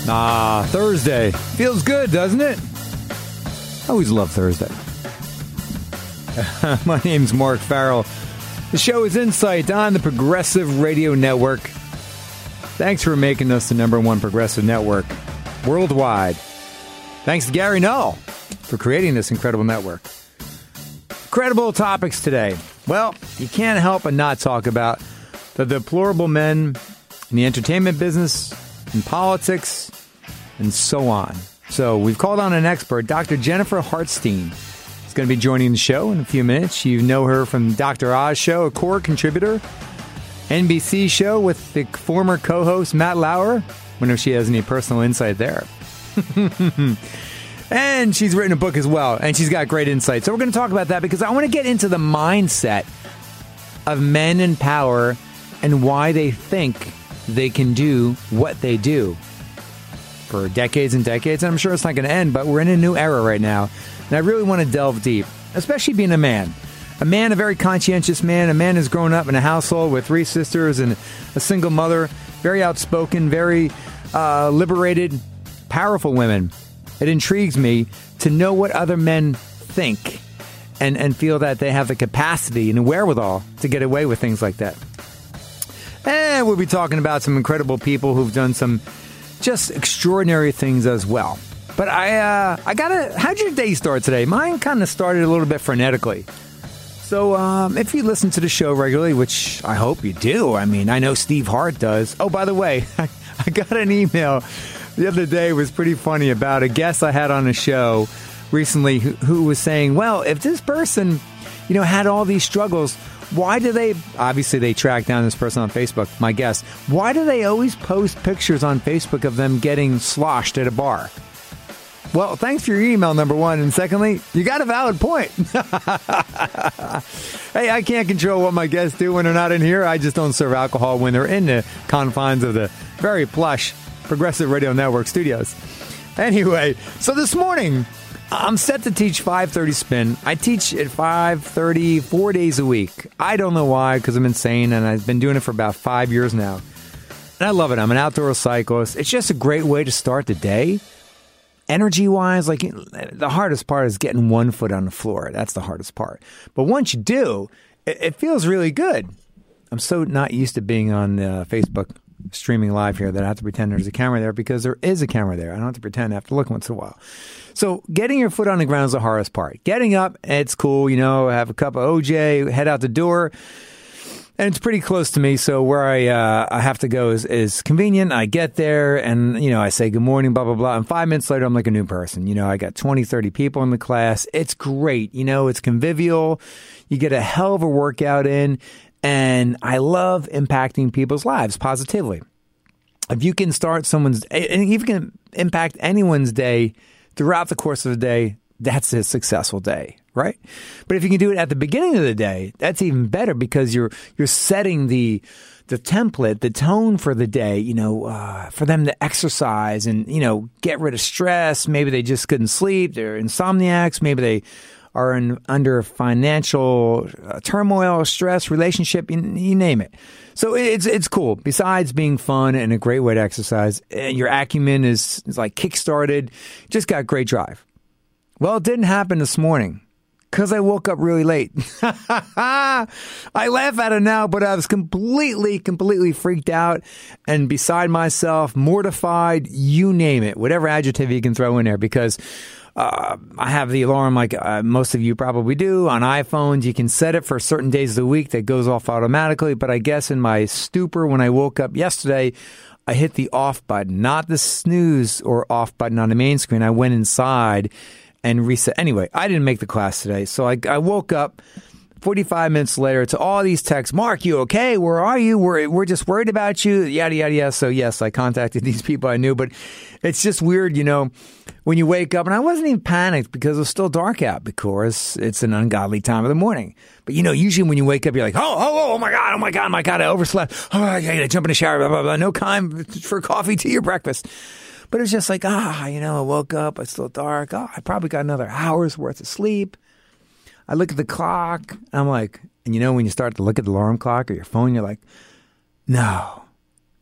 Thursday. Feels good, doesn't it? I always love Thursday. My name's Mark Farrell. The show is Insight on the Progressive Radio Network. Thanks for making us the #1 progressive network worldwide. Thanks to Gary Null for creating this incredible network. Incredible topics today. Well, you can't help but not talk about the deplorable men in the entertainment business, in politics, and so on. So we've called on an expert, Dr. Jennifer Hartstein. Is going to be joining the show in a few minutes. You know her from Dr. Oz Show, a core contributor. NBC show with the former co-host Matt Lauer. Wonder if she has any personal insight there. And she's written a book as well, and she's got great insight. So we're going to talk about that because I want to get into the mindset of men in power and why they think they can do what they do for decades and decades. And I'm sure it's not going to end, but we're in a new era right now. And I really want to delve deep, especially being a man. A man, a very conscientious man. A man who's grown up in a household with 3 sisters and a single mother. Very outspoken, very liberated, powerful women. It intrigues me to know what other men think and feel that they have the capacity and the wherewithal to get away with things like that. And we'll be talking about some incredible people who've done some just extraordinary things as well. But how'd your day start today? Mine kind of started a little bit frenetically. So if you listen to the show regularly, which I hope you do, I mean, I know Steve Hart does. Oh, by the way, I got an email the other day. It was pretty funny about a guest I had on a show recently who was saying, well, if this person, had all these struggles, why do they, obviously they track down this person on Facebook, my guess, why do they always post pictures on Facebook of them getting sloshed at a bar? Well, thanks for your email, number one. And secondly, you got a valid point. Hey, I can't control what my guests do when they're not in here. I just don't serve alcohol when they're in the confines of the very plush Progressive Radio Network studios. Anyway, so this morning, I'm set to teach 5:30 spin. I teach at 5:30 4 days a week. I don't know why, because I'm insane, and I've been doing it for about 5 years now. And I love it. I'm an outdoor cyclist. It's just a great way to start the day. Energy-wise, like the hardest part is getting one foot on the floor. That's the hardest part. But once you do, it feels really good. I'm so not used to being on Facebook streaming live here that I have to pretend there's a camera there because there is a camera there. I don't have to pretend. I have to look once in a while. So getting your foot on the ground is the hardest part. Getting up, it's cool. Have a cup of OJ, head out the door. And it's pretty close to me, so where I have to go is convenient. I get there, and, I say good morning, blah, blah, blah. And 5 minutes later, I'm like a new person. I got 20, 30 people in the class. It's great. It's convivial. You get a hell of a workout in. And I love impacting people's lives positively. If you can start someone's, and if you can impact anyone's day throughout the course of the day, that's a successful day, right? But if you can do it at the beginning of the day, that's even better because you're setting the template, the tone for the day, for them to exercise and, get rid of stress. Maybe they just couldn't sleep. They're insomniacs. Maybe they are under financial turmoil, stress, relationship, you name it. So it's cool. Besides being fun and a great way to exercise, your acumen is like kick-started. Just got great drive. Well, it didn't happen this morning because I woke up really late. I laugh at it now, but I was completely freaked out and beside myself, mortified, you name it, whatever adjective you can throw in there, because I have the alarm like most of you probably do on iPhones. You can set it for certain days of the week that goes off automatically. But I guess in my stupor when I woke up yesterday, I hit the off button, not the snooze or off button on the main screen. I went inside and reset. Anyway, I didn't make the class today. So I woke up 45 minutes later to all these texts. Mark, you okay? Where are you? We're just worried about you. Yada, yada, yada. So yes, I contacted these people I knew, but it's just weird, when you wake up, and I wasn't even panicked because it was still dark out because it's an ungodly time of the morning. But usually when you wake up, you're like, oh my God, I overslept. Oh, I gotta jump in the shower, blah, blah, blah. No time for coffee, tea, or breakfast. But it's just like, I woke up, it's still dark. I probably got another hour's worth of sleep. I look at the clock, and I'm like, and when you start to look at the alarm clock or your phone, you're like, no,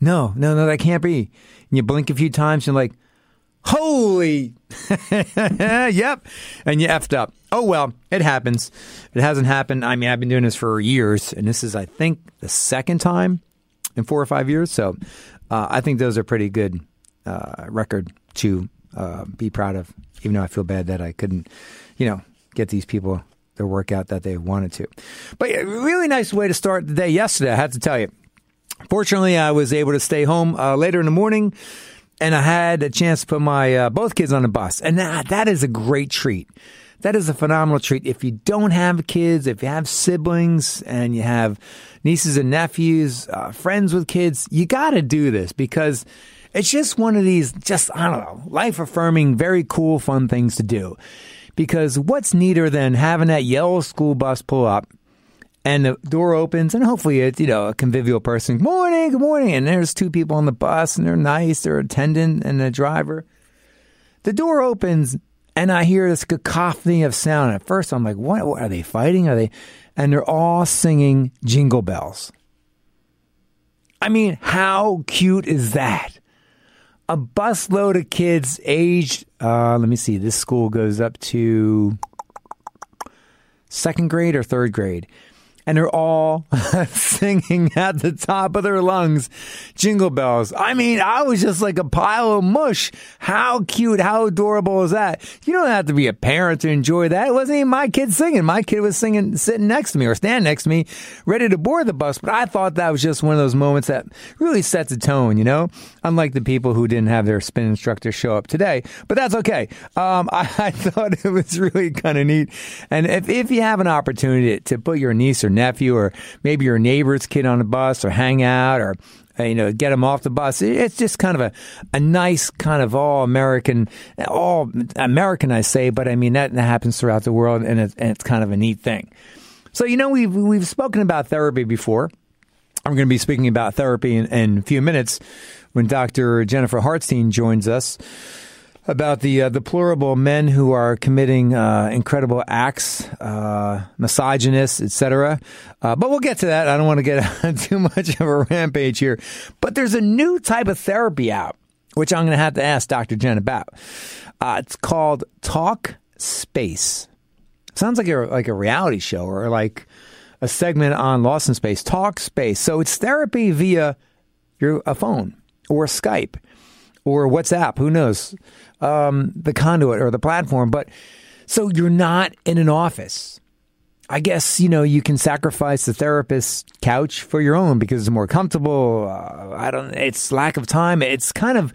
No, that can't be. And you blink a few times, you're like, holy, yep. And you effed up. Oh, well, it happens. It hasn't happened. I mean, I've been doing this for years, and this is, I think, the second time in 4 or 5 years. So I think those are pretty good record to be proud of, even though I feel bad that I couldn't, get these people their workout that they wanted to. But a really nice way to start the day yesterday, I have to tell you. Fortunately, I was able to stay home later in the morning, and I had a chance to put my both kids on the bus. And that is a great treat. That is a phenomenal treat. If you don't have kids, if you have siblings, and you have nieces and nephews, friends with kids, you got to do this because it's just one of these, life-affirming, very cool, fun things to do. Because what's neater than having that yellow school bus pull up, and the door opens, and hopefully it's, a convivial person. Good morning. And there's two people on the bus, and they're nice. They're attendant and the driver. The door opens, and I hear this cacophony of sound. At first, I'm like, what? Are they fighting? And they're all singing Jingle Bells. I mean, how cute is that? A busload of kids aged, let me see, this school goes up to 2nd grade or 3rd grade. And they're all singing at the top of their lungs, Jingle Bells. I mean, I was just like a pile of mush. How cute, how adorable is that? You don't have to be a parent to enjoy that. It wasn't even my kid singing. My kid was singing, sitting next to me or standing next to me, ready to board the bus. But I thought that was just one of those moments that really sets a tone, Unlike the people who didn't have their spin instructor show up today. But that's okay. I thought it was really kind of neat. And if you have an opportunity to put your niece or nephew or maybe your neighbor's kid on the bus or hang out or get them off the bus, it's just kind of a nice kind of all American I say, but I mean that happens throughout the world, and it's kind of a neat thing. So we've spoken about therapy before. I'm going to be speaking about therapy in a few minutes when Dr. Jennifer Hartstein joins us, about the deplorable men who are committing incredible acts, misogynist, etc. But we'll get to that. I don't want to get on too much of a rampage here. But there's a new type of therapy out, which I'm going to have to ask Dr. Jen about. It's called Talkspace. Sounds like a reality show or like a segment on Lost in Space. Talkspace. So it's therapy via a phone or Skype or WhatsApp. Who knows? The conduit or the platform. But so you're not in an office. I guess, you can sacrifice the therapist's couch for your own because it's more comfortable. It's lack of time. It's kind of,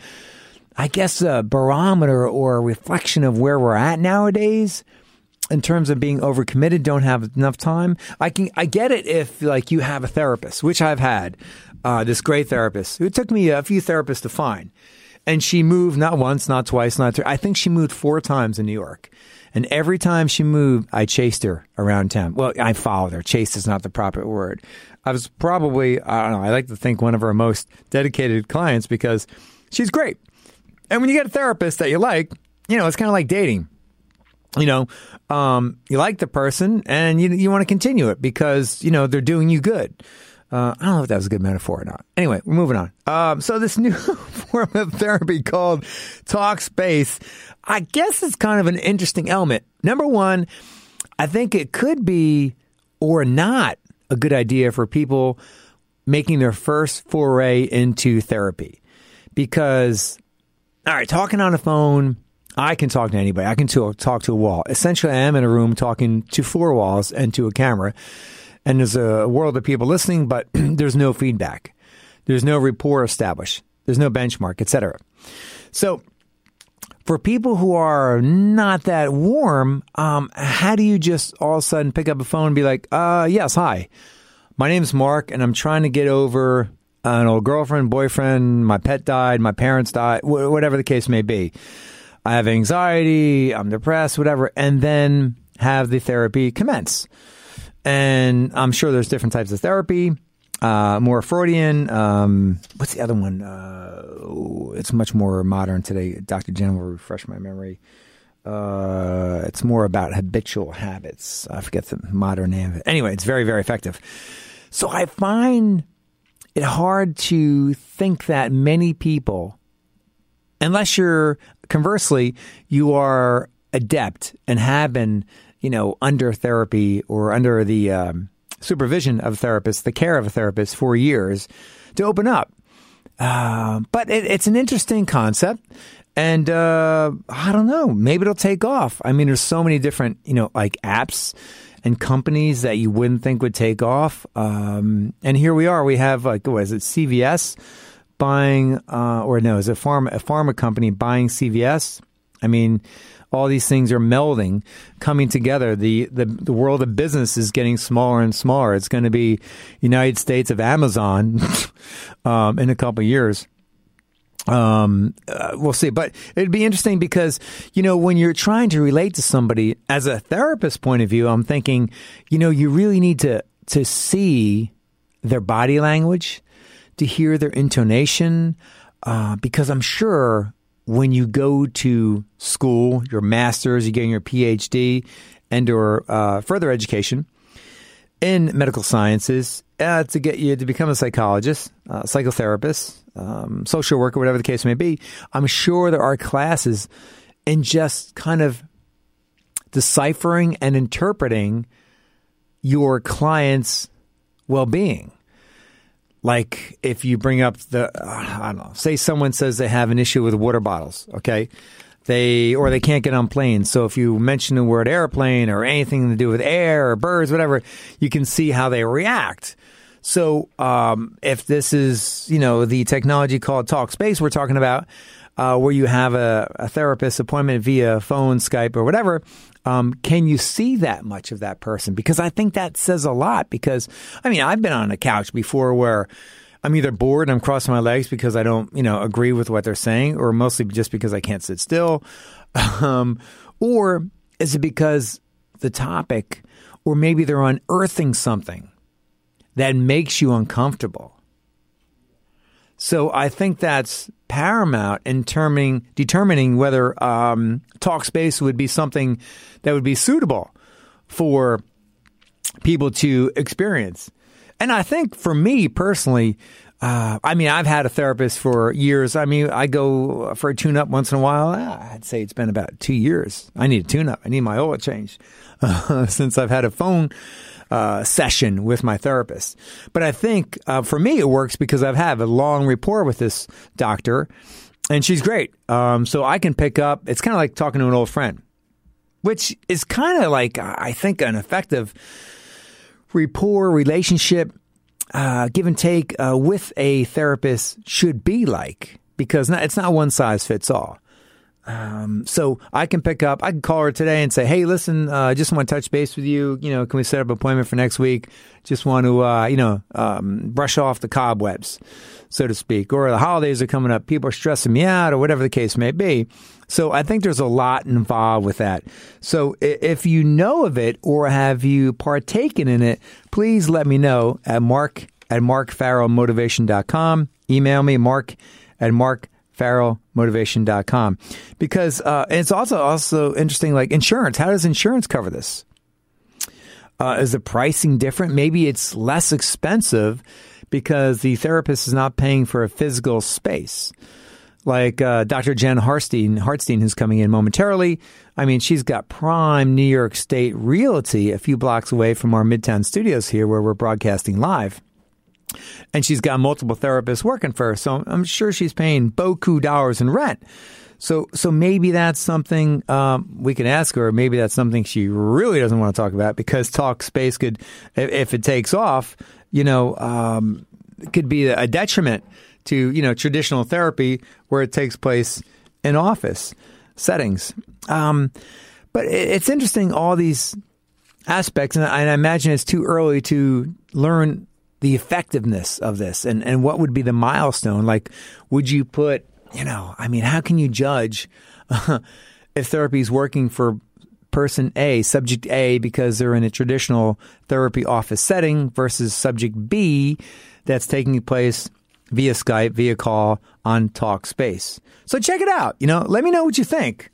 I guess, a barometer or a reflection of where we're at nowadays in terms of being overcommitted, don't have enough time. I get it if you have a therapist, which I've had, this great therapist who took me a few therapists to find. And she moved not once, not twice, not three. I think she moved 4 times in New York. And every time she moved, I chased her around town. Well, I followed her. Chased is not the proper word. I was probably, I like to think one of her most dedicated clients because she's great. And when you get a therapist that you like, it's kind of like dating. You like the person and you want to continue it because, they're doing you good. I don't know if that was a good metaphor or not. Anyway, we're moving on. So this new form of therapy called Talkspace, I guess it's kind of an interesting element. Number one, I think it could be or not a good idea for people making their first foray into therapy. Because, all right, talking on the phone, I can talk to anybody. I can talk to a wall. Essentially, I am in a room talking to 4 walls and to a camera. And there's a world of people listening, but there's no feedback. There's no rapport established. There's no benchmark, etc. So for people who are not that warm, how do you just all of a sudden pick up a phone and be like, yes, hi, my name's Mark, and I'm trying to get over an old girlfriend, boyfriend, my pet died, my parents died, whatever the case may be. I have anxiety, I'm depressed, whatever, and then have the therapy commence. And I'm sure there's different types of therapy, more Freudian. What's the other one? It's much more modern today. Dr. Jen will refresh my memory. It's more about habitual habits. I forget the modern name of it. Anyway, it's very, very effective. So I find it's hard to think that many people, unless you're, conversely, you are adept and have been, under therapy or under the supervision of a therapist, the care of a therapist for years, to open up. But it's an interesting concept. And I don't know, maybe it'll take off. I mean, there's so many different, like apps and companies that you wouldn't think would take off. And here we are. We have, what is it, CVS buying, is it a pharma company buying CVS? I mean, all these things are melding, coming together. The world of business is getting smaller and smaller. It's going to be United States of Amazon in a couple of years. We'll see. But it'd be interesting because, when you're trying to relate to somebody as a therapist point of view, I'm thinking, you really need to see their body language, to hear their intonation, because I'm sure when you go to school, your master's, you're getting your PhD and or further education in medical sciences, to get you to become a psychologist, psychotherapist, social worker, whatever the case may be, I'm sure there are classes in just kind of deciphering and interpreting your client's well-being. Like if you bring up I don't know, say someone says they have an issue with water bottles, okay? They can't get on planes. So if you mention the word airplane or anything to do with air or birds, whatever, you can see how they react. So if this is, the technology called Talkspace we're talking about, where you have a therapist appointment via phone, Skype, or whatever, can you see that much of that person? Because I think that says a lot. Because, I've been on a couch before where I'm either bored and I'm crossing my legs because I don't, agree with what they're saying, or mostly just because I can't sit still. Or is it because the topic, or maybe they're unearthing something that makes you uncomfortable? So I think that's paramount in determining whether Talkspace would be something that would be suitable for people to experience. And I think for me personally, I've had a therapist for years. I go for a tune-up once in a while. I'd say it's been about 2 years. I need a tune-up. I need my oil changed since I've had a phone session with my therapist. But I think for me it works because I've had a long rapport with this doctor, and she's great. So I can pick up. It's kind of like talking to an old friend, which is kind of like, I think, an effective rapport relationship, give and take with a therapist should be like, because it's not one size fits all. So I can call her today and say, hey, listen, I just want to touch base with you. Can we set up an appointment for next week? Just want to, brush off the cobwebs, so to speak. Or the holidays are coming up. People are stressing me out, or whatever the case may be. So I think there's a lot involved with that. So if you know of it or have you partaken in it, please let me know at mark@markfarrellmotivation.com. Email me, mark@markfarrellmotivation.com. Because it's also interesting, like insurance. How does insurance cover this? Is the pricing different? Maybe it's less expensive because the therapist is not paying for a physical space. Like Dr. Jen Hartstein, who's coming in momentarily. She's got prime New York State realty a few blocks away from our Midtown studios here where we're broadcasting live. And she's got multiple therapists working for her. So I'm sure she's paying beaucoup dollars in rent. So maybe that's something we can ask her. Or maybe that's something she really doesn't want to talk about, because Talkspace could, if it takes off, it could be a detriment to, traditional therapy where it takes place in office settings. But it's interesting, all these aspects. And I imagine it's too early to learn the effectiveness of this and what would be the milestone. Like, would you put, how can you judge if therapy is working for person A, subject A, because they're in a traditional therapy office setting versus subject B that's taking place via Skype, via call on Talkspace. So check it out. Let me know what you think.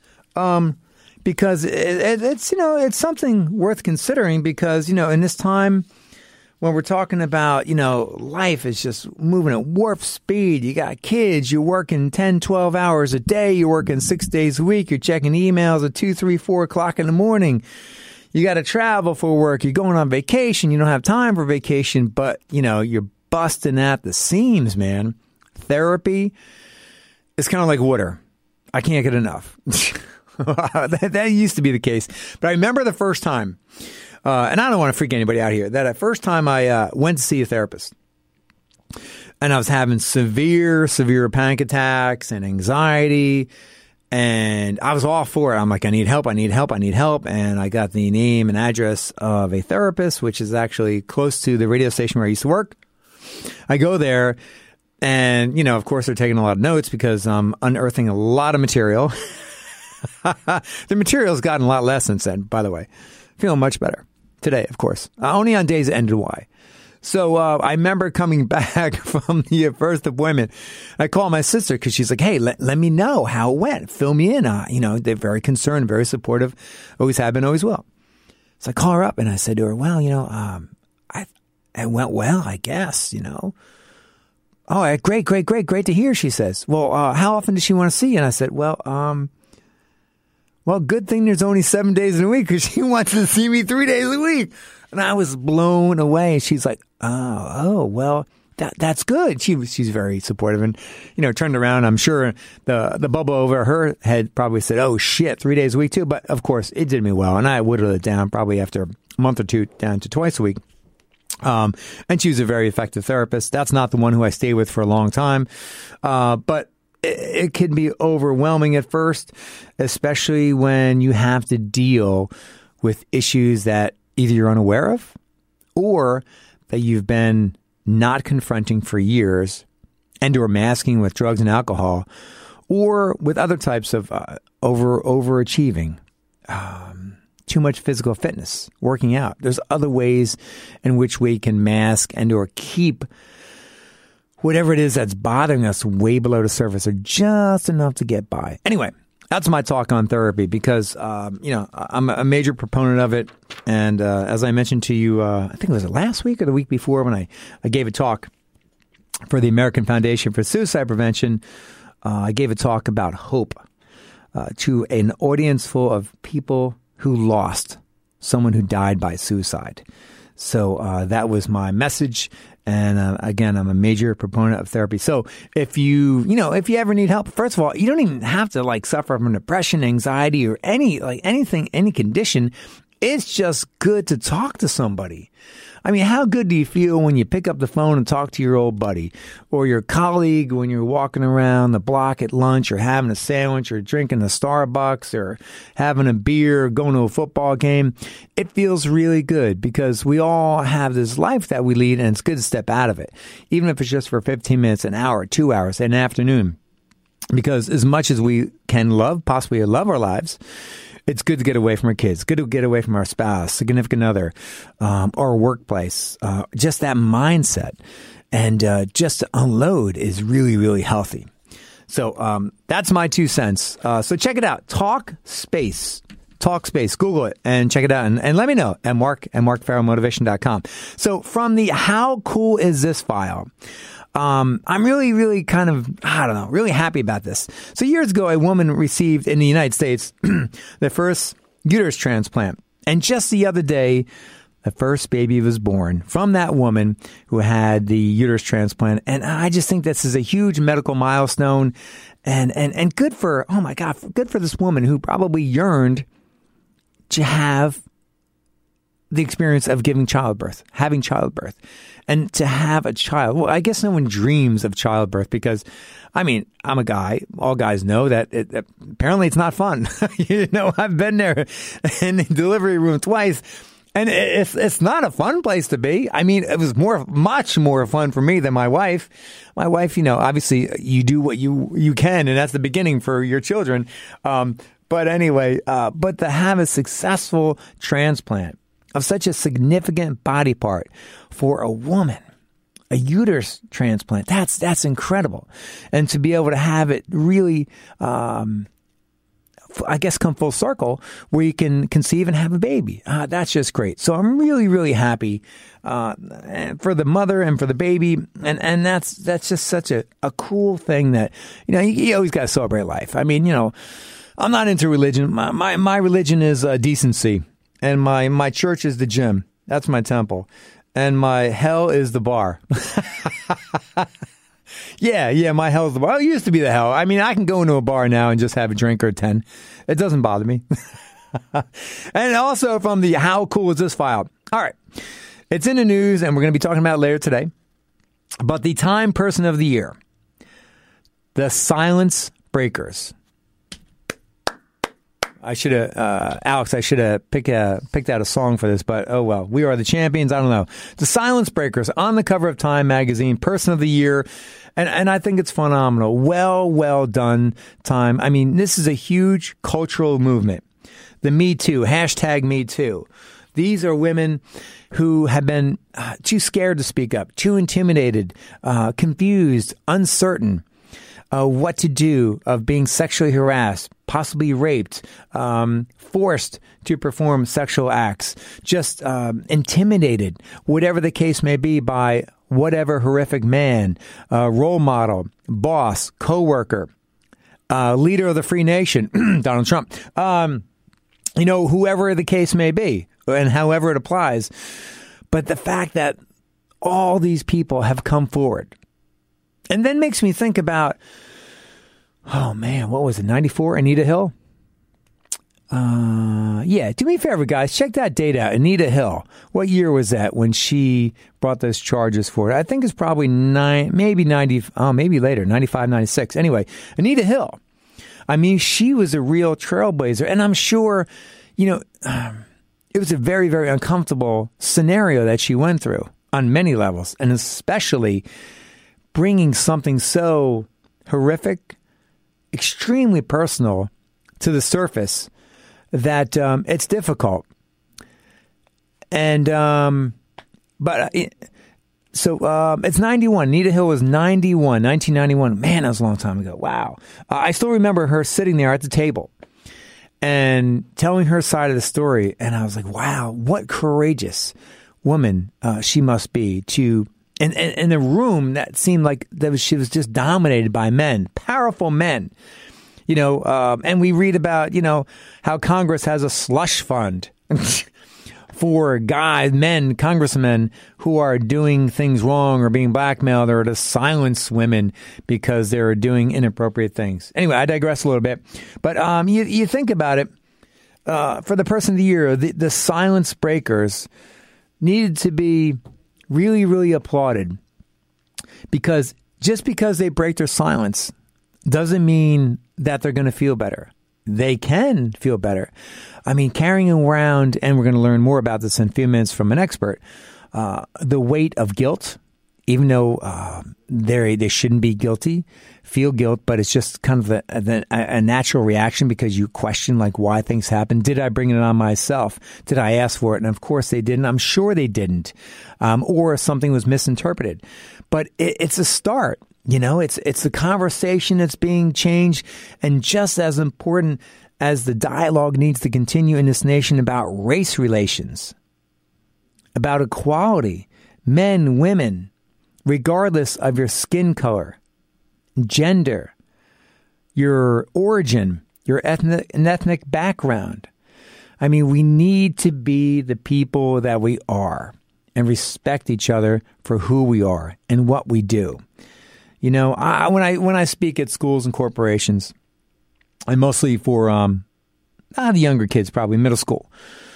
Because it's something worth considering, because, in this time when we're talking about, life is just moving at warp speed. You got kids, you're working 10, 12 hours a day, you're working 6 days a week, you're checking emails at 2, 3, 4 o'clock in the morning. You got to travel for work. You're going on vacation. You don't have time for vacation, but, you're busting at the seams, man. Therapy is kind of like water. I can't get enough. That used to be the case. But I remember the first time, and I don't want to freak anybody out here, that first time I went to see a therapist. And I was having severe panic attacks and anxiety. And I was all for it. I'm like, I need help. And I got the name and address of a therapist, which is actually close to the radio station where I used to work. I go there and, of course, they're taking a lot of notes because I'm unearthing a lot of material. The material's gotten a lot less since then, by the way. Feeling much better today, of course. Only on days that ended Y. So I remember coming back from the first appointment. I called my sister because she's like, hey, let me know how it went. Fill me in. They're very concerned, very supportive. Always have been, always will. So I call her up and I said to her, well, it went well, I guess, Oh, great to hear, she says. Well, how often does she want to see you? And I said, well, good thing there's only 7 days in a week because she wants to see me 3 days a week. And I was blown away. She's like, well, that's good. She's very supportive and, turned around. I'm sure the bubble over her head probably said, oh shit, 3 days a week too. But of course it did me well. And I whittled it down probably after a month or two down to twice a week. And she was a very effective therapist. That's not the one who I stayed with for a long time. But it can be overwhelming at first, especially when you have to deal with issues that either you're unaware of or that you've been not confronting for years and or masking with drugs and alcohol or with other types of overachieving, too much physical fitness, working out. There's other ways in which we can mask and or keep whatever it is that's bothering us way below the surface or just enough to get by. Anyway, that's my talk on therapy because, I'm a major proponent of it. And as I mentioned to you, I think it was last week or the week before when I gave a talk for the American Foundation for Suicide Prevention. I gave a talk about hope to an audience full of people who lost someone who died by suicide. So that was my message. And again, I'm a major proponent of therapy. So if you ever need help, first of all, you don't even have to suffer from depression, anxiety, or any condition. It's just good to talk to somebody. I mean, how good do you feel when you pick up the phone and talk to your old buddy or your colleague when you're walking around the block at lunch or having a sandwich or drinking a Starbucks or having a beer or going to a football game? It feels really good because we all have this life that we lead and it's good to step out of it, even if it's just for 15 minutes, an hour, 2 hours, an afternoon. Because as much as we can possibly love our lives, it's good to get away from our kids, good to get away from our spouse, significant other, or workplace. Just that mindset and just to unload is really, really healthy. So that's my 2 cents. So check it out. Talkspace. Google it and check it out and let me know at markfarrellmotivation.com. So from the how cool is this file? I'm really, really kind of, really happy about this. So years ago, a woman received in the United States the first uterus transplant. And just the other day, the first baby was born from that woman who had the uterus transplant. And I just think this is a huge medical milestone and good for, oh my God, good for this woman who probably yearned to have the experience of having childbirth, and to have a child. Well, I guess no one dreams of childbirth because, I'm a guy. All guys know that apparently it's not fun. I've been there in the delivery room twice, and it's not a fun place to be. It was much more fun for me than my wife. My wife, obviously you do what you can, and that's the beginning for your children. But anyway, but to have a successful transplant of such a significant body part for a woman, a uterus transplant, that's incredible. And to be able to have it really I guess, come full circle where you can conceive and have a baby. That's just great. So I'm really, really happy for the mother and for the baby. And that's just such a cool thing that, you always got to celebrate life. I mean, I'm not into religion. My religion is decency, and my church is the gym. That's my temple. And my hell is the bar. Yeah, my hell is the bar. It used to be the hell. I mean, I can go into a bar now and just have a drink or 10. It doesn't bother me. And also from the How Cool Is This file. All right. It's in the news, and we're going to be talking about it later today. But the Time Person of the Year, the Silence Breakers. Alex, I should have picked out a song for this, but oh well. We are the champions. I don't know. The Silence Breakers on the cover of Time magazine, Person of the Year. And I think it's phenomenal. Well done, Time. I mean, this is a huge cultural movement. The Me Too, hashtag Me Too. These are women who have been too scared to speak up, too intimidated, confused, uncertain. What to do, of being sexually harassed, possibly raped, forced to perform sexual acts, just intimidated, whatever the case may be, by whatever horrific man, role model, boss, coworker, leader of the free nation, Donald Trump, whoever the case may be, and however it applies. But the fact that all these people have come forward, and then makes me think about, oh man, what was it, 94, Anita Hill? Yeah, do me a favor, guys, check that date out. Anita Hill, what year was that when she brought those charges forward? I think it's probably maybe later, 95, 96. Anyway, Anita Hill, I mean, she was a real trailblazer, and I'm sure, it was a very, very uncomfortable scenario that she went through on many levels, and especially bringing something so horrific, extremely personal to the surface that it's difficult. And it's 91. Anita Hill was 91, 1991. Man, that was a long time ago. Wow. I still remember her sitting there at the table and telling her side of the story. And I was like, wow, what courageous woman she must be to... In a room that seemed like she was just dominated by men, powerful men, and we read about, how Congress has a slush fund for congressmen who are doing things wrong or being blackmailed, or to silence women because they're doing inappropriate things. Anyway, I digress a little bit, but you think about it, for the Person of the Year, the Silence Breakers needed to be really, really applauded, because just because they break their silence doesn't mean that they're going to feel better. They can feel better. I mean, carrying around, and we're going to learn more about this in a few minutes from an expert, the weight of guilt, even though they shouldn't be guilty, feel guilt, but it's just kind of a natural reaction because you question why things happen. Did I bring it on myself? Did I ask for it? And of course they didn't. I'm sure they didn't. Or something was misinterpreted. But it's a start. It's the conversation that's being changed. And just as important as the dialogue needs to continue in this nation about race relations, about equality, men, women, regardless of your skin color, gender, your origin, your ethnic background. I mean, we need to be the people that we are and respect each other for who we are and what we do. When I speak at schools and corporations, and mostly for the younger kids, probably middle school,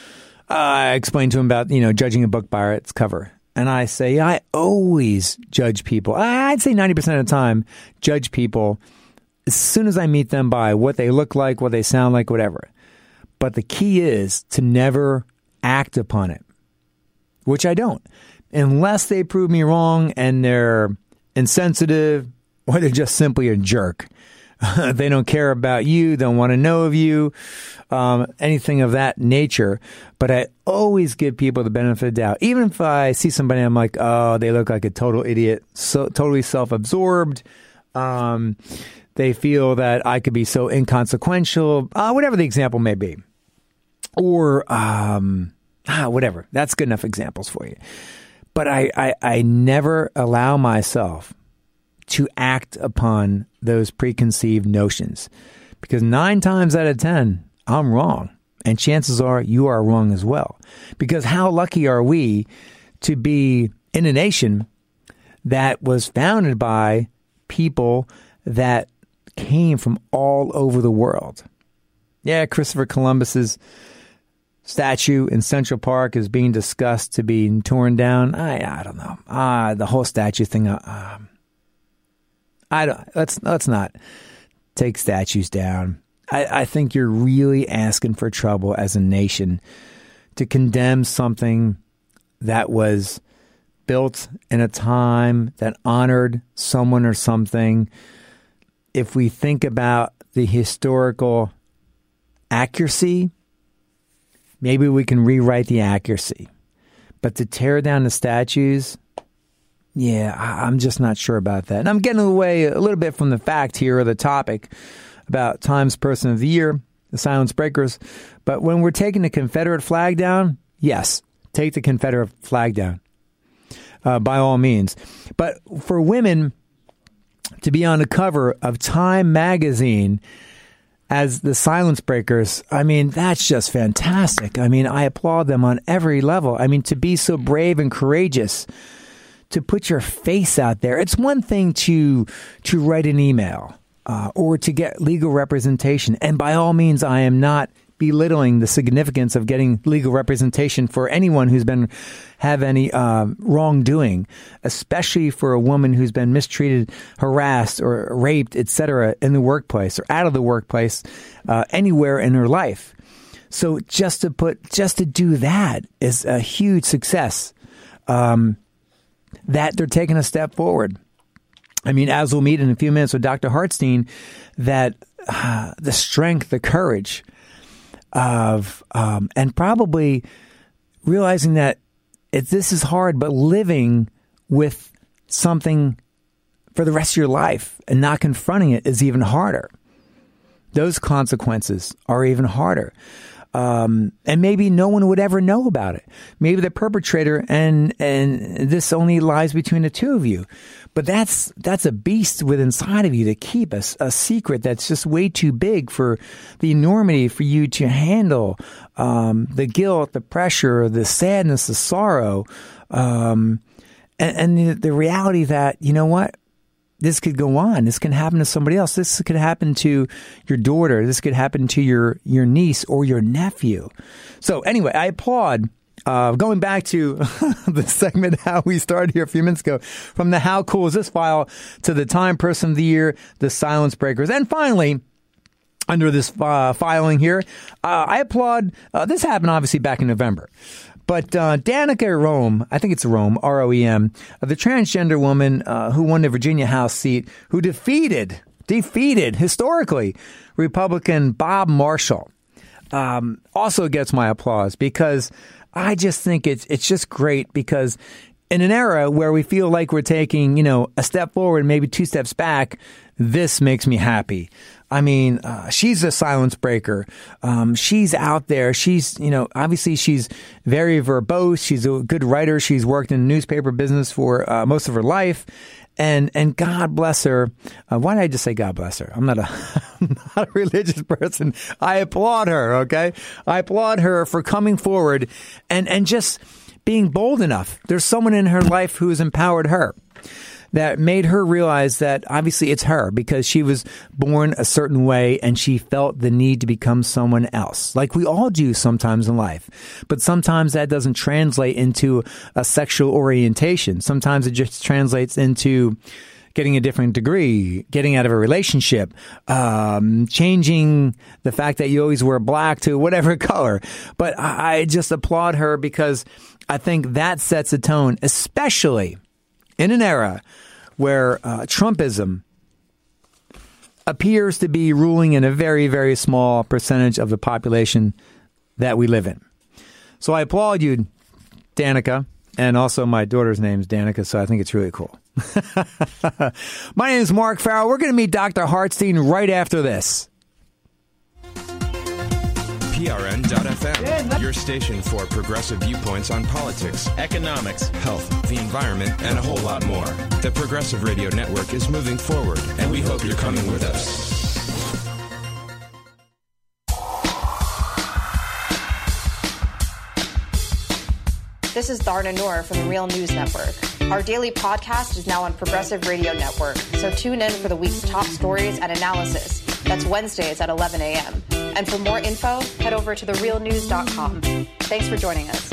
I explain to them about judging a book by its cover. And I say, I always judge people. I'd say 90% of the time, judge people as soon as I meet them by what they look like, what they sound like, whatever. But the key is to never act upon it, which I don't, unless they prove me wrong and they're insensitive or they're just simply a jerk. They don't care about you, don't want to know of you, anything of that nature. But I always give people the benefit of the doubt. Even if I see somebody, I'm like, oh, they look like a total idiot, so totally self-absorbed. They feel that I could be so inconsequential, whatever the example may be. Or whatever. That's good enough examples for you. But I never allow myself to act upon those preconceived notions. Because 9 times out of 10, I'm wrong. And chances are you are wrong as well. Because how lucky are we to be in a nation that was founded by people that came from all over the world? Yeah, Christopher Columbus's statue in Central Park is being discussed to be torn down. I don't know. The whole statue thing. Let's not take statues down. I think you're really asking for trouble as a nation to condemn something that was built in a time that honored someone or something. If we think about the historical accuracy, maybe we can rewrite the accuracy. But to tear down the statues, yeah, I'm just not sure about that. And I'm getting away a little bit from the fact here, or the topic about Times Person of the Year, the Silence Breakers. But when we're taking the Confederate flag down, yes, take the Confederate flag down, by all means. But for women to be on the cover of Time magazine as the Silence Breakers, I mean, that's just fantastic. I mean, I applaud them on every level. I mean, to be so brave and courageous, to put your face out there. It's one thing to write an email or to get legal representation. And by all means, I am not belittling the significance of getting legal representation for anyone who's have any wrongdoing, especially for a woman who's been mistreated, harassed, or raped, etc., in the workplace or out of the workplace, anywhere in her life. So just to do that is a huge success. That they're taking a step forward. I mean, as we'll meet in a few minutes with Dr. Hartstein, that the strength, the courage of, and probably realizing that this is hard, but living with something for the rest of your life and not confronting it is even harder. Those consequences are even harder. And maybe no one would ever know about it. Maybe the perpetrator and this only lies between the two of you. But that's a beast within inside of you to keep a secret that's just way too big for the enormity for you to handle. The guilt, the pressure, the sadness, the sorrow, and the reality that, you know what? This could go on. This can happen to somebody else. This could happen to your daughter. This could happen to your niece or your nephew. So anyway, I applaud. Going back to the segment how we started here a few minutes ago, from the How Cool Is This file to the Time Person of the Year, the Silence Breakers. And finally, under this filing here, I applaud. This happened obviously back in November. But Danica Roem, I think it's Roem, R-O-E-M, the transgender woman who won the Virginia House seat, who defeated historically Republican Bob Marshall, also gets my applause, because I just think it's just great, because in an era where we feel like we're taking, a step forward, maybe 2 steps back, this makes me happy. I mean, she's a silence breaker. She's out there. She's, obviously she's very verbose. She's a good writer. She's worked in the newspaper business for most of her life. And God bless her. Why did I just say God bless her? I'm not a religious person. I applaud her, okay? I applaud her for coming forward and just being bold enough. There's someone in her life who has empowered her, that made her realize that obviously it's her, because she was born a certain way and she felt the need to become someone else, like we all do sometimes in life. But sometimes that doesn't translate into a sexual orientation. Sometimes it just translates into getting a different degree, getting out of a relationship, changing the fact that you always wear black to whatever color. But I just applaud her, because I think that sets a tone, especially in an era where Trumpism appears to be ruling in a very, very small percentage of the population that we live in. So I applaud you, Danica, And also my daughter's name is Danica, so I think it's really cool. My name is Mark Farrell. We're going to meet Dr. Hartstein right after this. PRN.FM, your station for progressive viewpoints on politics, economics, health, the environment, and a whole lot more. The Progressive Radio Network is moving forward, and we hope you're coming with us. This is Dharna Noor from the Real News Network. Our daily podcast is now on Progressive Radio Network, so tune in for the week's top stories and analysis. That's Wednesdays at 11 a.m. And for more info, head over to therealnews.com. Thanks for joining us.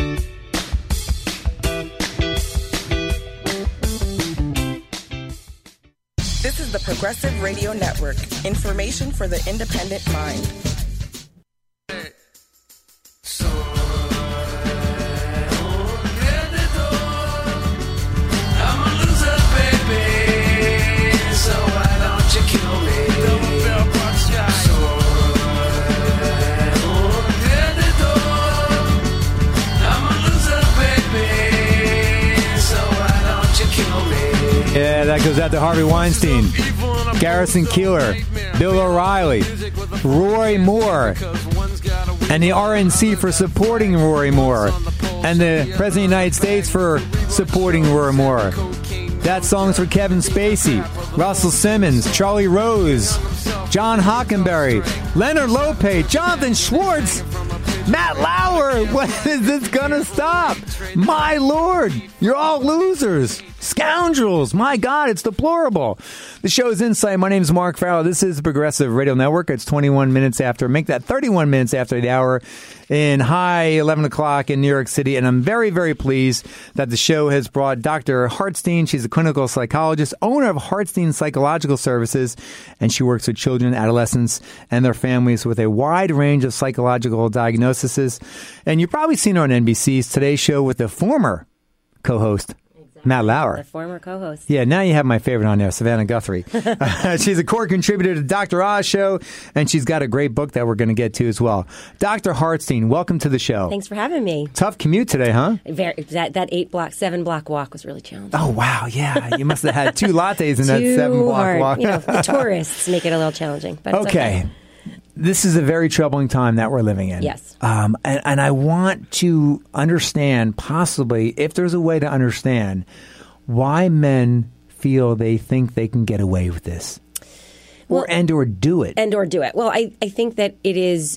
This is the Progressive Radio Network. Information for the independent mind. Yeah, that goes out to Harvey Weinstein, Garrison Keillor, Bill O'Reilly, Roy Moore, and the RNC for supporting Roy Moore, and the President of the United States for supporting Roy Moore. That song's for Kevin Spacey, Russell Simmons, Charlie Rose, John Hockenberry, Leonard Lopez, Jonathan Schwartz, Matt Lauer. When is this gonna stop? My Lord, you're all losers. Scoundrels. My God, it's deplorable. The show is Insight. My name is Mark Farrell. This is the Progressive Radio Network. It's 21 minutes after. Make that 31 minutes after the hour in high 11 o'clock in New York City. And I'm very, very pleased that the show has brought Dr. Hartstein. She's a clinical psychologist, owner of Hartstein Psychological Services, and she works with children, adolescents, and their families with a wide range of psychological diagnoses. And you've probably seen her on NBC's Today Show with the former co-host, Matt Lauer. The former co-host. Yeah, now you have my favorite on there, Savannah Guthrie. She's a core contributor to Dr. Oz Show, and she's got a great book that we're going to get to as well. Dr. Hartstein, welcome to the show. Thanks for having me. Tough commute today, huh? That 7 block walk was really challenging. Oh, wow, yeah. You must have had 2 lattes in that 7 block hard. walk. You know, the tourists make it a little challenging. But it's okay. This is a very troubling time that we're living in. Yes. And I want to understand, possibly, if there's a way to understand, why men feel they think they can get away with this, or do it. Well, I think that it is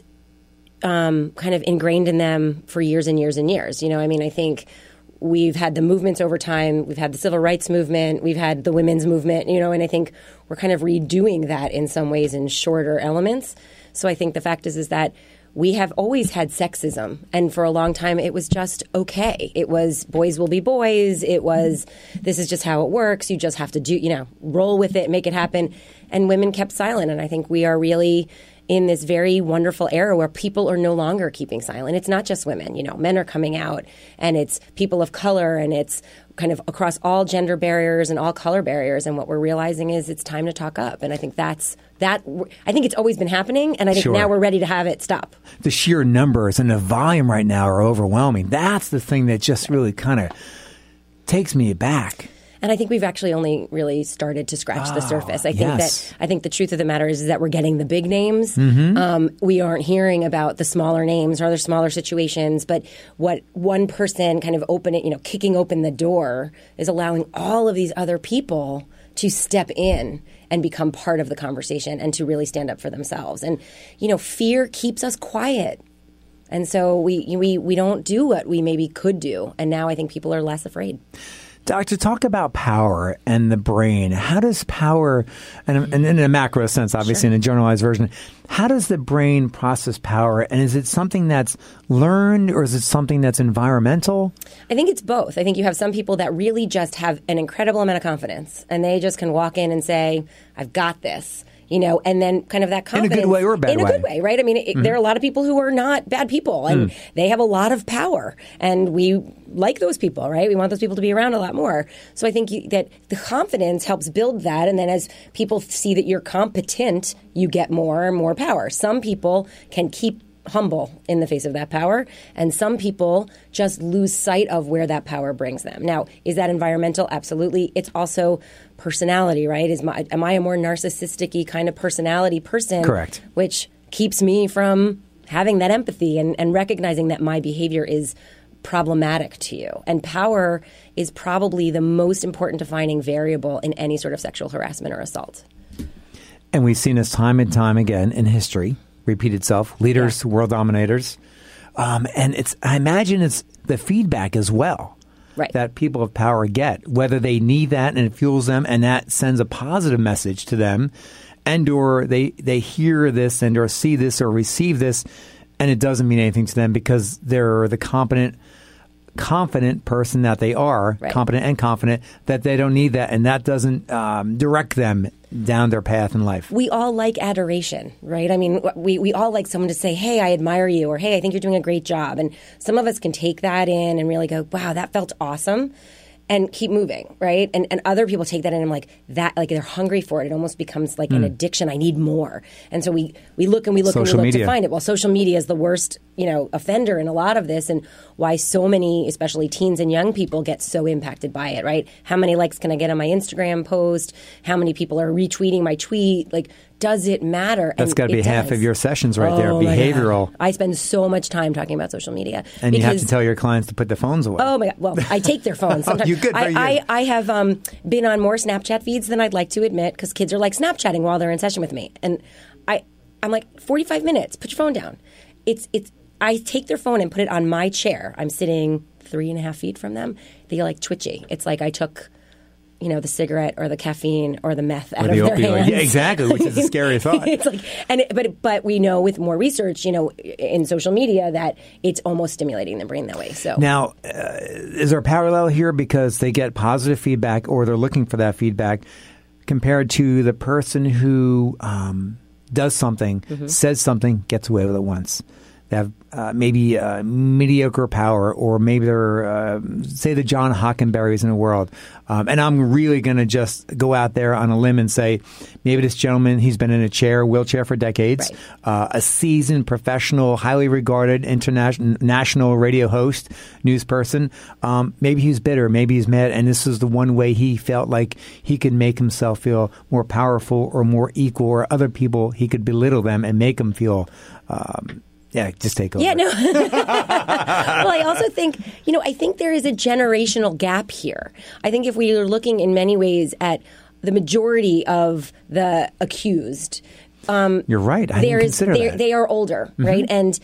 kind of ingrained in them for years and years and years. You know, I mean, I think we've had the movements over time. We've had the civil rights movement. We've had the women's movement, you know, and I think we're kind of redoing that in some ways in shorter elements. So I think the fact is that we have always had sexism, and for a long time it was just okay. It was boys will be boys. It was this is just how it works. You just have to roll with it, make it happen. And women kept silent, and I think we are really in this very wonderful era where people are no longer keeping silent. It's not just women, you know, men are coming out, and it's people of color, and it's kind of across all gender barriers and all color barriers. And what we're realizing is it's time to talk up. And I think I think it's always been happening, and I think now we're ready to have it stop. The sheer numbers and the volume right now are overwhelming. That's the thing that just really kind of takes me aback. And I think we've actually only really started to scratch the surface. I think the truth of the matter is that we're getting the big names. Mm-hmm. We aren't hearing about the smaller names or other smaller situations. But what one person kind of kicking open the door is allowing all of these other people to step in and become part of the conversation and to really stand up for themselves. And, you know, fear keeps us quiet. And so we don't do what we maybe could do. And now I think people are less afraid. Doctor, talk about power and the brain. How does power, and in a macro sense, obviously in a generalized version, how does the brain process power? And is it something that's learned, or is it something that's environmental? I think it's both. I think you have some people that really just have an incredible amount of confidence, and they just can walk in and say, I've got this. You know, and then kind of that confidence. In a good way or a bad way. In a good way, right? I mean, there are a lot of people who are not bad people, and they have a lot of power. And we like those people, right? We want those people to be around a lot more. So I think that the confidence helps build that. And then as people see that you're competent, you get more and more power. Some people can keep humble in the face of that power, and some people just lose sight of where that power brings them. Now, is that environmental? Absolutely. It's also personality, right? Am I a more narcissistic-y kind of personality person? Correct. Which keeps me from having that empathy and recognizing that my behavior is problematic to you. And power is probably the most important defining variable in any sort of sexual harassment or assault. And we've seen this time and time again in history repeat itself. Leaders, world dominators. And I imagine it's the feedback as well that people of power get, whether they need that and it fuels them and that sends a positive message to them, and or they hear this and or see this or receive this and it doesn't mean anything to them because they're the confident person that they are, competent and confident, that they don't need that, and that doesn't direct them down their path in life. We all like adoration, right? I mean, we all like someone to say, hey, I admire you, or hey, I think you're doing a great job. And some of us can take that in and really go, wow, that felt awesome, and keep moving, right? And other people take that in and like they're hungry for it. It almost becomes like an addiction. I need more. And so we look and we look social and we look media. to find it. Well, social media is the worst, offender in a lot of this, and why so many, especially teens and young people, get so impacted by it, right? How many likes can I get on my Instagram post? How many people are retweeting my tweet? Like, does it matter? That's got to be half of your sessions right there, my behavioral. God. I spend so much time talking about social media. And you have to tell your clients to put their phones away. Oh, my God. Well, I take their phones. Sometimes. You good, I have been on more Snapchat feeds than I'd like to admit because kids are like Snapchatting while they're in session with me. And I'm like, 45 minutes, put your phone down. I take their phone and put it on my chair. I'm sitting 3.5 feet from them. They get like twitchy. It's like I took the cigarette or the caffeine or the meth out of their hands. Yeah, exactly, which is a scary thought. It's like, but we know with more research, in social media that it's almost stimulating the brain that way. So now, is there a parallel here because they get positive feedback or they're looking for that feedback compared to the person who does something, says something, gets away with it once? They have maybe mediocre power, or maybe they're, say, the John Hockenberrys in the world. And I'm really going to just go out there on a limb and say maybe this gentleman, he's been in a wheelchair for decades, a seasoned, professional, highly regarded national radio host, news person. Maybe he's bitter, maybe he's mad, and this is the one way he felt like he could make himself feel more powerful or more equal, or other people, he could belittle them and make them feel just take over. Yeah, no. Well, I also think, I think there is a generational gap here. I think if we are looking in many ways at the majority of the accused, you're right. I didn't consider that. They are older, right? And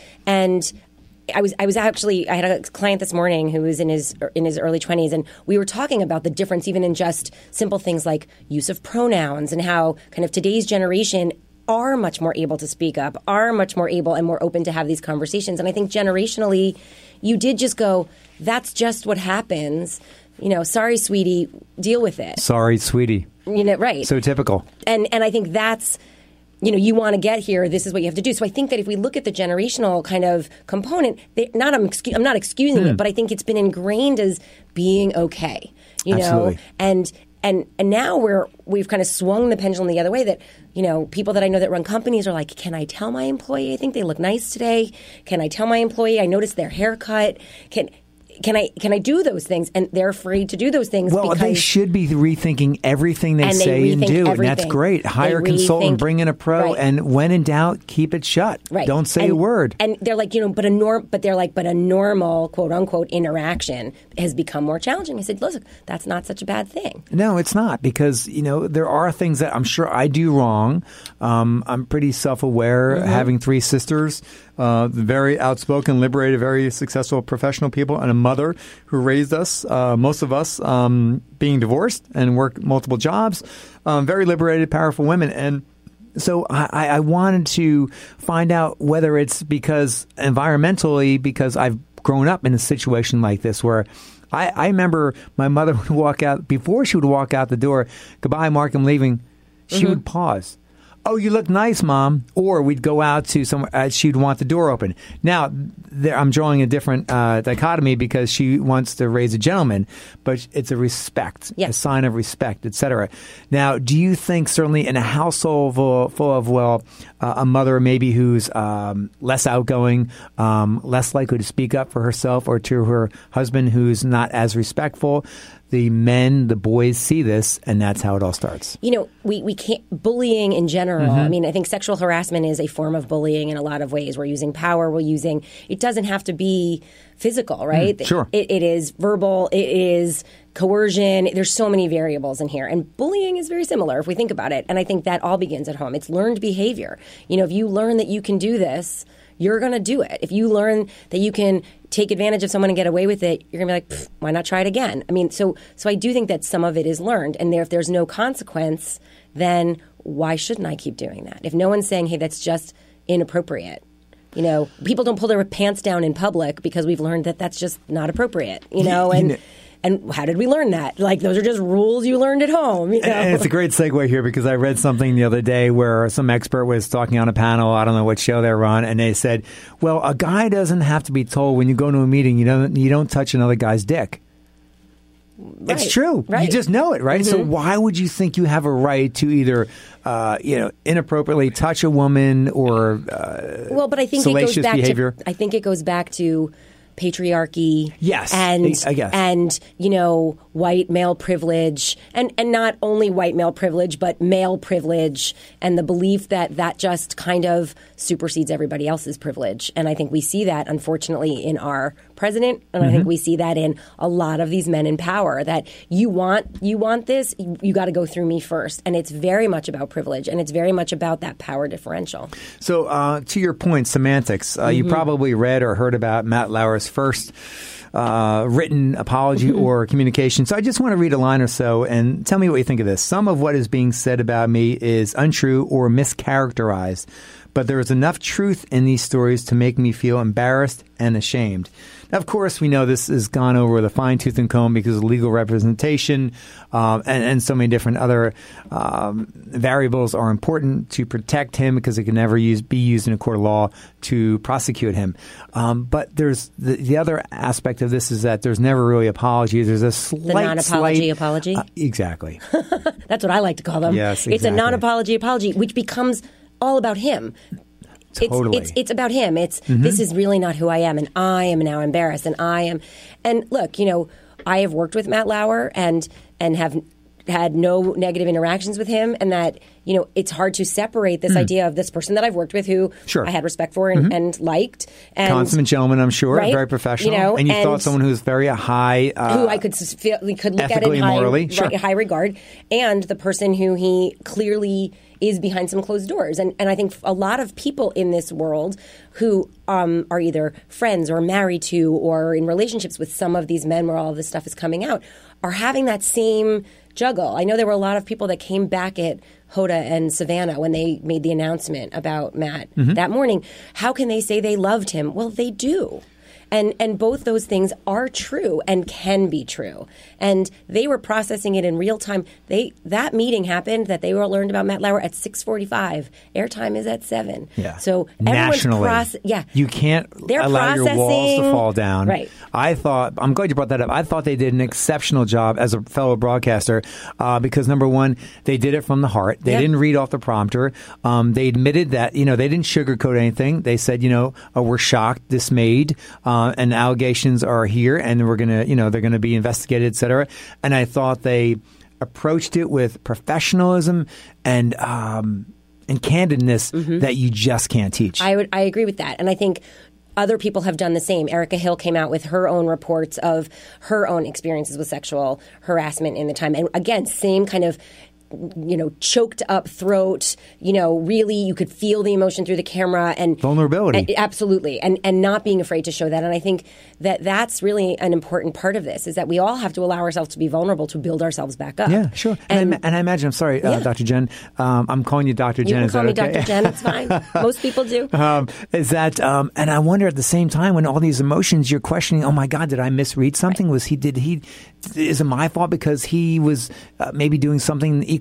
I had a client this morning who was in his early 20s, and we were talking about the difference even in just simple things like use of pronouns and how kind of today's generation are much more able to speak up, are much more able and more open to have these conversations. And I think generationally, you did just go, that's just what happens. Sorry, sweetie, deal with it. Sorry, sweetie. Right. So typical. And I think that's, you want to get here, this is what you have to do. So I think that if we look at the generational kind of component, I'm not excusing it, but I think it's been ingrained as being okay, Absolutely. And now we've kind of swung the pendulum the other way that, people that I know that run companies are like, can I tell my employee I think they look nice today? Can I tell my employee I noticed their haircut? Can I do those things? And they're afraid to do those things. Well, they should be rethinking everything they say and do. Everything. And that's great. Hire a consultant, bring in a pro, and when in doubt, keep it shut. Right. Don't say a word. And they're like, but a normal, quote unquote, interaction has become more challenging. I said, look, that's not such a bad thing. No, it's not, because, there are things that I'm sure I do wrong. I'm pretty self-aware, having 3 sisters, very outspoken, liberated, very successful professional people, and a mother who raised us, most of us being divorced and work multiple jobs, very liberated, powerful women. And so I wanted to find out whether it's because I've grown up in a situation like this where I remember my mother would walk out, before she would walk out the door, goodbye, Mark, I'm leaving, she would pause. oh, you look nice, Mom. Or we'd go out to somewhere, she'd want the door open. Now, I'm drawing a different dichotomy because she wants to raise a gentleman, but it's a respect, a sign of respect, etc. Now, do you think certainly in a household full of, a mother maybe who's less outgoing, less likely to speak up for herself or to her husband who's not as respectful, the boys see this, and that's how it all starts. You know, we can't, bullying in general, I mean, I think sexual harassment is a form of bullying in a lot of ways. We're using power, it doesn't have to be physical, right? Sure. It is verbal, it is coercion. There's so many variables in here. And bullying is very similar if we think about it. And I think that all begins at home. It's learned behavior. You know, if you learn that you can do this, you're going to do it. If you learn that you can take advantage of someone and get away with it, you're going to be like, why not try it again? I mean, so I do think that some of it is learned. And if there's no consequence, then why shouldn't I keep doing that? If no one's saying, hey, that's just inappropriate. You know, people don't pull their pants down in public because we've learned that that's just not appropriate, you know, and how did we learn that? Like, those are just rules you learned at home. You know? And it's a great segue here because I read something the other day where some expert was talking on a panel. I don't know what show they're on, and they said, "Well, a guy doesn't have to be told when you go to a meeting you don't touch another guy's dick." Right. It's true. Right. You just know it, right? Mm-hmm. So why would you think you have a right to either, inappropriately touch a woman or well, but I think salacious it goes back behavior? I think it goes back to patriarchy, yes, and I guess. And white male privilege, and not only white male privilege, but male privilege, and the belief that just kind of supersedes everybody else's privilege. And I think we see that, unfortunately, in our president, and I think we see that in a lot of these men in power. That you want this, you got to go through me first, and it's very much about privilege, and it's very much about that power differential. So, to your point, semantics. You probably read or heard about Matt Lauer's first written apology or communication. So I just want to read a line or so and tell me what you think of this. Some of what is being said about me is untrue or mischaracterized, but there is enough truth in these stories to make me feel embarrassed and ashamed. Now, of course, we know this has gone over with a fine-tooth and comb because of legal representation and so many different other variables are important to protect him because it can never be used in a court of law to prosecute him. But there's the other aspect of this is that there's never really apology. There's a slight... The non-apology apology? Exactly. That's what I like to call them. Yes, exactly. It's a non-apology apology, which becomes all about him. Totally. It's about him. It's this is really not who I am, and I am now embarrassed, and I am. And look, I have worked with Matt Lauer and have had no negative interactions with him, and that it's hard to separate this idea of this person that I've worked with who I had respect for and liked. And, consummate gentleman, I'm sure, right? Very professional. And you thought someone who's very high, who I could look at in high regard, and the person who he clearly is behind some closed doors. And I think a lot of people in this world who are either friends or married to or in relationships with some of these men where all of this stuff is coming out are having that same juggle. I know there were a lot of people that came back at Hoda and Savannah when they made the announcement about Matt that morning. How can they say they loved him? Well, they do. And both those things are true and can be true. And they were processing it in real time. That meeting happened that they learned about Matt Lauer at 6:45. Airtime is at 7. Yeah. So nationally, you can't allow your walls to fall down. Right. I'm glad you brought that up. I thought they did an exceptional job as a fellow broadcaster because number one, they did it from the heart. They didn't read off the prompter. They admitted that they didn't sugarcoat anything. They said we're shocked, dismayed. And allegations are here, and we're gonna, they're gonna be investigated, et cetera. And I thought they approached it with professionalism and candidness that you just can't teach. I agree with that, and I think other people have done the same. Erica Hill came out with her own reports of her own experiences with sexual harassment in the time, and again, same kind of choked up throat, really you could feel the emotion through the camera and vulnerability. Absolutely. And not being afraid to show that. And I think that's really an important part of this is that we all have to allow ourselves to be vulnerable to build ourselves back up. Yeah, sure. And I imagine, I'm sorry, Dr. Jen, I'm calling you Dr. Jen. You can call me okay? Dr. Jen. It's fine. Most people do. Is that, and I wonder at the same time when all these emotions, you're questioning, oh my God, did I misread something? Right. Is it my fault because he was maybe doing something equally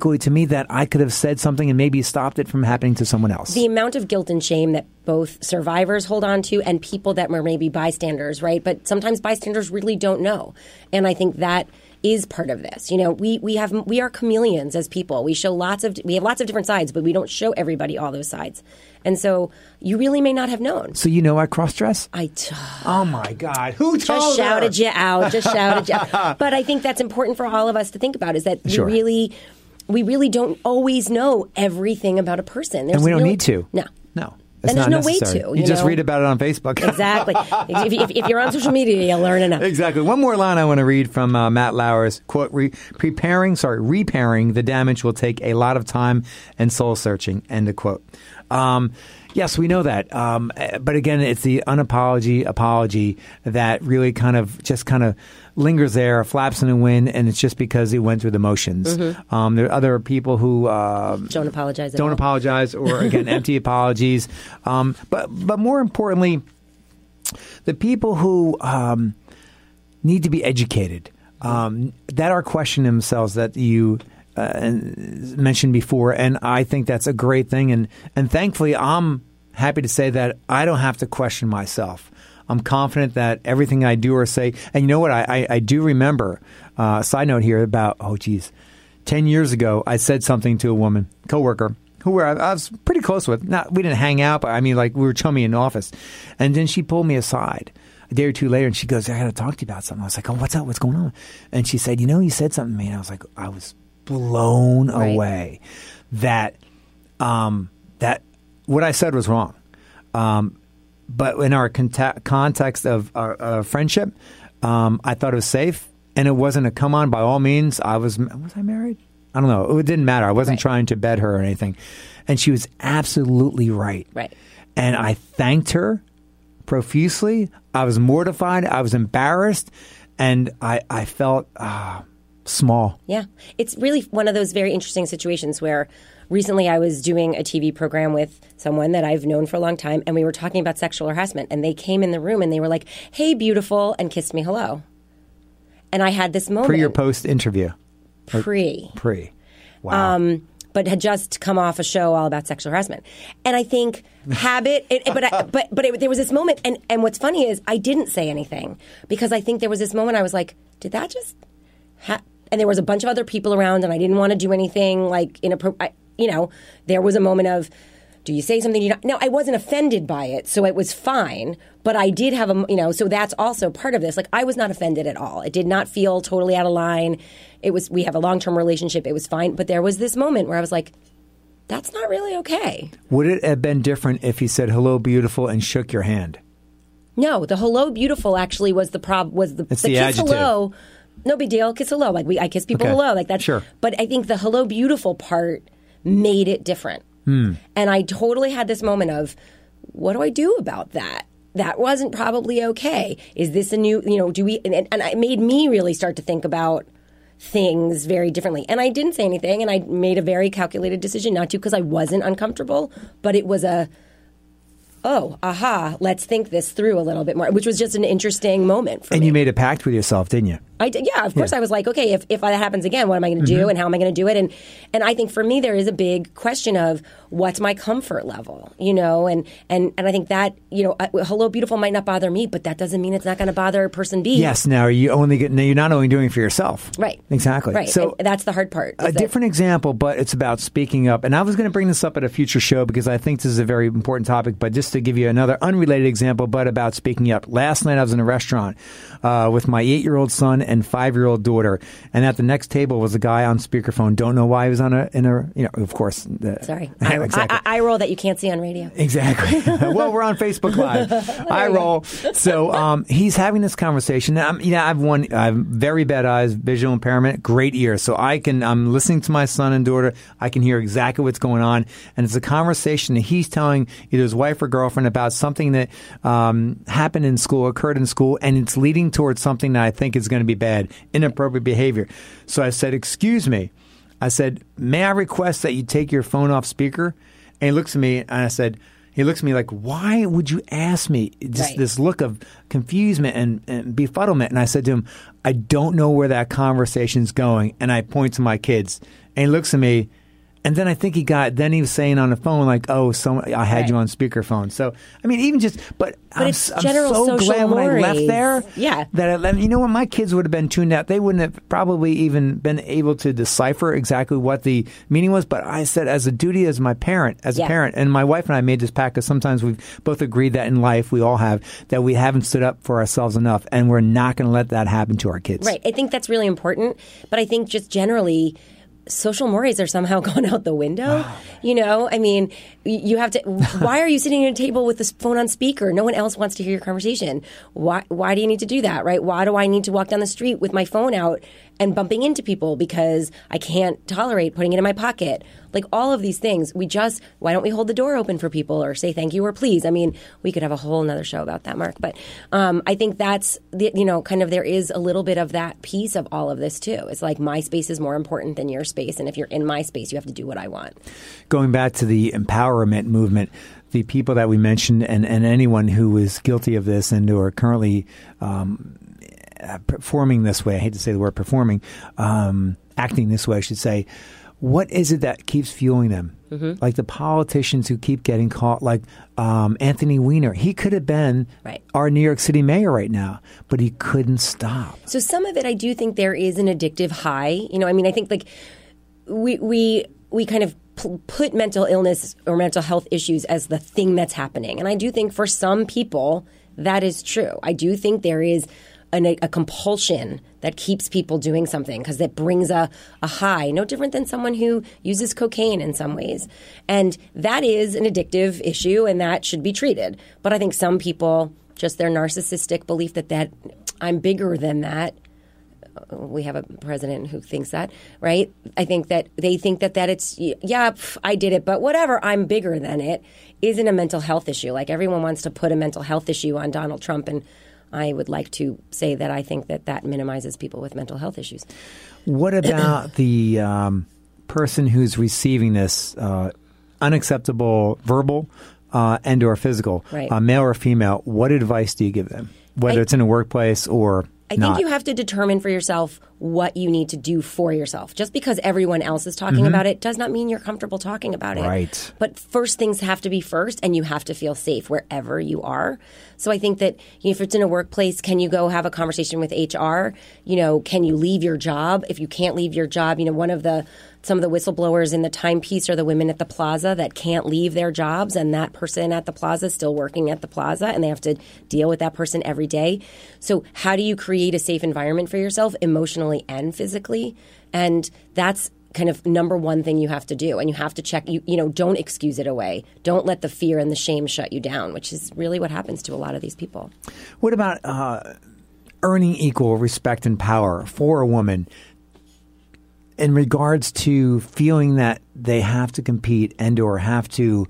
equally to me that I could have said something and maybe stopped it from happening to someone else. The amount of guilt and shame that both survivors hold on to and people that were maybe bystanders, right? But sometimes bystanders really don't know. And I think that is part of this. You know, we are chameleons as people. We have lots of different sides, but we don't show everybody all those sides. And so you really may not have known. So you know I cross-dress? Oh my God. Who told Just her? shouted you out. Just shouted you out. But I think that's important for all of us to think about is that Sure. we really don't always know everything about a person. And we don't need to. No. No. And It's there's not no way necessary. to. You just know? read about it on Facebook. Exactly. If you're on social media, you'll learn enough. Exactly. One more line I want to read from Matt Lauer's quote: repairing the damage will take a lot of time and soul searching. End of quote. Yes, we know that. But again, it's the apology that really kind of lingers there, flaps in the wind, and it's just because he went through the motions. Mm-hmm. There are other people who don't apologize. Don't apologize, or again, empty apologies. But more importantly, the people who need to be educated, that are questioning themselves, that you mentioned before, and I think that's a great thing. And thankfully, I'm happy to say that I don't have to question myself. I'm confident that everything I do or say, and you know what, I do remember, side note here about, 10 years ago, I said something to a woman, coworker, who I was pretty close with. We didn't hang out, but I mean, like, we were chummy in the office. And then she pulled me aside a day or two later, and she goes, I got to talk to you about something. I was like, oh, what's up? What's going on? And she said, you said something to me. And I was like, I was blown away that what I said was wrong. But in our context of our friendship, I thought it was safe, and it wasn't a come on by all means. Was I married? I don't know. It didn't matter. I wasn't trying to bed her or anything. And she was absolutely right. Right. And I thanked her profusely. I was mortified. I was embarrassed. And I felt small. Yeah. It's really one of those very interesting situations where recently I was doing a TV program with someone that I've known for a long time, and we were talking about sexual harassment. And they came in the room and they were like, hey, beautiful, and kissed me hello. And I had this moment. Pre or post interview? Pre. Wow. But had just come off a show all about sexual harassment. And I think habit, there was this moment, and what's funny is I didn't say anything because I think there was this moment I was like, did that just and there was a bunch of other people around, and I didn't want to do anything like inappropriate. There was a moment of, do you say something? No, I wasn't offended by it, so it was fine. But I did have so that's also part of this. Like, I was not offended at all. It did not feel totally out of line. We have a long-term relationship. It was fine. But there was this moment where I was like, that's not really okay. Would it have been different if he said, hello, beautiful, and shook your hand? No, the hello, beautiful actually was the problem. It's the kiss adjective. Hello. No big deal. Kiss hello. Like I kiss people hello. Like that's sure. But I think the hello, beautiful part made it different. And I totally had this moment of, what do I do about that? That wasn't probably okay. Is this a new, do we, and it made me really start to think about things very differently. And I didn't say anything, and I made a very calculated decision not to, because I wasn't uncomfortable, but it was let's think this through a little bit more, which was just an interesting moment for me. And you made a pact with yourself, didn't you? I did, yeah, of course. I was like, okay, if that happens again, what am I going to do, and how am I going to do it? And I think for me, there is a big question of what's my comfort level, and I think that hello, beautiful might not bother me, but that doesn't mean it's not going to bother person B. Yes. Now you're not only doing it for yourself, right? Exactly. Right. So and that's the hard part. A different example, but it's about speaking up. And I was going to bring this up at a future show because I think this is a very important topic. But just to give you another unrelated example, but about speaking up. Last night I was in a restaurant with my 8-year-old son and 5-year-old daughter, and at the next table was a guy on speakerphone. Don't know why he was of course. Sorry, exactly. I roll that you can't see on radio. Exactly. Well, we're on Facebook Live. I roll. So he's having this conversation. I have very bad eyes, visual impairment, great ears, so I'm listening to my son and daughter. I can hear exactly what's going on, and it's a conversation that he's telling either his wife or girlfriend about something that happened in school, occurred in school, and it's leading towards something that I think is going to be bad, inappropriate behavior. So I said, excuse me. I said, may I request that you take your phone off speaker? And he looks at me and I said, He looks at me like, why would you ask me? Just this look of confusement and befuddlement. And I said to him, I don't know where that conversation's going. And I point to my kids. And he looks at me. And then I think then he was saying on the phone, like, oh, I had you on speakerphone. So, I mean, even just, but I'm so glad when I left there. Yeah. That, you know what, my kids would have been tuned out. They wouldn't have probably even been able to decipher exactly what the meaning was. But I said, as a duty, as a parent, and my wife and I made this pact, because sometimes we've both agreed that in life, we all have, that we haven't stood up for ourselves enough. And we're not going to let that happen to our kids. Right. I think that's really important. But I think just generally, social mores are somehow gone out the window. You know, I mean, you have to. Why are you sitting at a table with this phone on speaker? No one else wants to hear your conversation. Why do you need to do that? Right? Why do I need to walk down the street with my phone out and bumping into people because I can't tolerate putting it in my pocket? Like all of these things, why don't we hold the door open for people or say thank you or please? I mean, we could have a whole nother show about that, Mark. But I think that's, kind of there is a little bit of that piece of all of this too. It's like my space is more important than your space. And if you're in my space, you have to do what I want. Going back to the empowerment movement, the people that we mentioned and anyone who is guilty of this and who are currently performing this way, I hate to say the word performing, acting this way, I should say, what is it that keeps fueling them? Mm-hmm. Like the politicians who keep getting caught, like Anthony Weiner. He could have been our New York City mayor right now, but he couldn't stop. So some of it, I do think there is an addictive high. I think like we kind of put mental illness or mental health issues as the thing that's happening. And I do think for some people that is true. I do think there is a compulsion that keeps people doing something because it brings a high, no different than someone who uses cocaine in some ways. And that is an addictive issue and that should be treated. But I think some people, just their narcissistic belief that I'm bigger than that. We have a president who thinks that, right? I think that they think that it's, I did it, but whatever, I'm bigger than it, isn't a mental health issue. Like everyone wants to put a mental health issue on Donald Trump, and I would like to say that I think that minimizes people with mental health issues. What about the person who's receiving this unacceptable verbal and or physical, male or female? What advice do you give them, whether it's in a workplace or I think you have to determine for yourself what you need to do for yourself. Just because everyone else is talking about it does not mean you're comfortable talking about it. Right. But first things have to be first, and you have to feel safe wherever you are. So I think that if it's in a workplace, can you go have a conversation with HR? Can you leave your job? If you can't leave your job, some of the whistleblowers in the timepiece are the women at the plaza that can't leave their jobs, and that person at the plaza is still working at the plaza, and they have to deal with that person every day. So how do you create a safe environment for yourself emotionally and physically? And that's kind of number one thing you have to do. And you have to check, don't excuse it away. Don't let the fear and the shame shut you down, which is really what happens to a lot of these people. What about earning equal respect and power for a woman in regards to feeling that they have to compete and or have to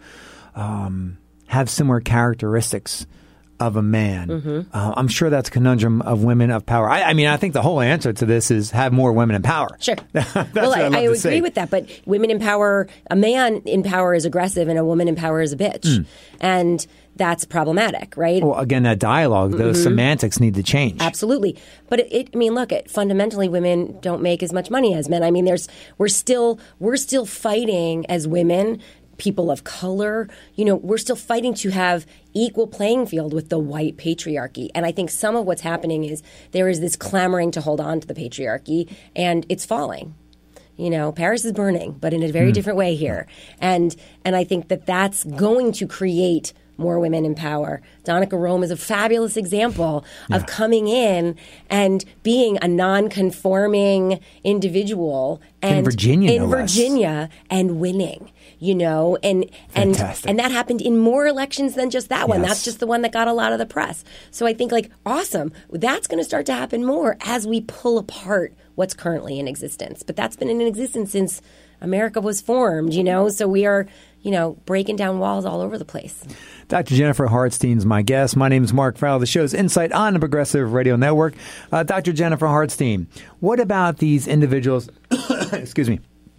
have similar characteristics of a man? Mm-hmm. I'm sure that's a conundrum of women of power. I think the whole answer to this is have more women in power. Sure. I agree with that. But women in power, a man in power is aggressive and a woman in power is a bitch. And that's problematic, right? Well, again, that dialogue, those semantics need to change. Absolutely. But fundamentally, women don't make as much money as men. I mean, we're still fighting as women, people of color, we're still fighting to have equal playing field with the white patriarchy. And I think some of what's happening is there is this clamoring to hold on to the patriarchy, and it's falling. Paris is burning, but in a very different way here. And I think that's going to create more women in power. Danica Rome is a fabulous example of coming in and being a non-conforming individual and in Virginia and winning. And that happened in more elections than just that one. Yes. That's just the one that got a lot of the press. So I think awesome. That's going to start to happen more as we pull apart what's currently in existence. But that's been in existence since America was formed, so we are, breaking down walls all over the place. Dr. Jennifer Hartstein's my guest. My name is Mark Farrell. The show's Insight on the Progressive Radio Network. Dr. Jennifer Hartstein, what about these individuals, excuse me,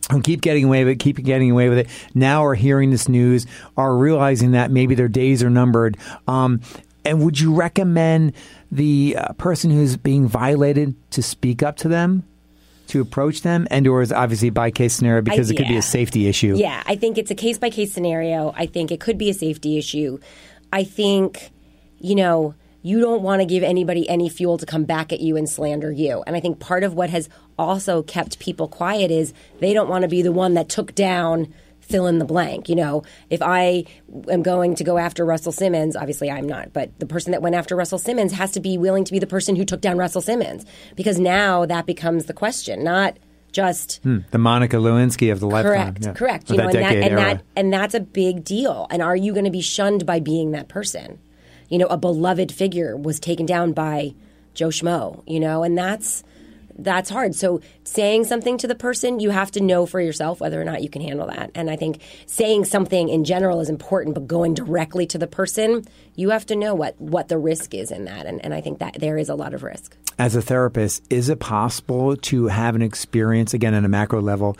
and keep getting away with it, now are hearing this news, are realizing that maybe their days are numbered. And would you recommend the person who's being violated to speak up to them, to approach them, or is obviously by case scenario because it could be a safety issue? Yeah, I think it's a case by case scenario. I think it could be a safety issue. I think, you don't want to give anybody any fuel to come back at you and slander you. And I think part of what has also kept people quiet is they don't want to be the one that took down fill in the blank. If I am going to go after Russell Simmons, obviously I'm not, but the person that went after Russell Simmons has to be willing to be the person who took down Russell Simmons, because now that becomes the question, not just the Monica Lewinsky of the lifetime. Correct. And that's a big deal. And are you going to be shunned by being that person? A beloved figure was taken down by Joe Schmo, and that's hard. So saying something to the person, you have to know for yourself whether or not you can handle that. And I think saying something in general is important, but going directly to the person, you have to know what the risk is in that. And I think that there is a lot of risk. As a therapist, is it possible to have an experience, again, on a macro level,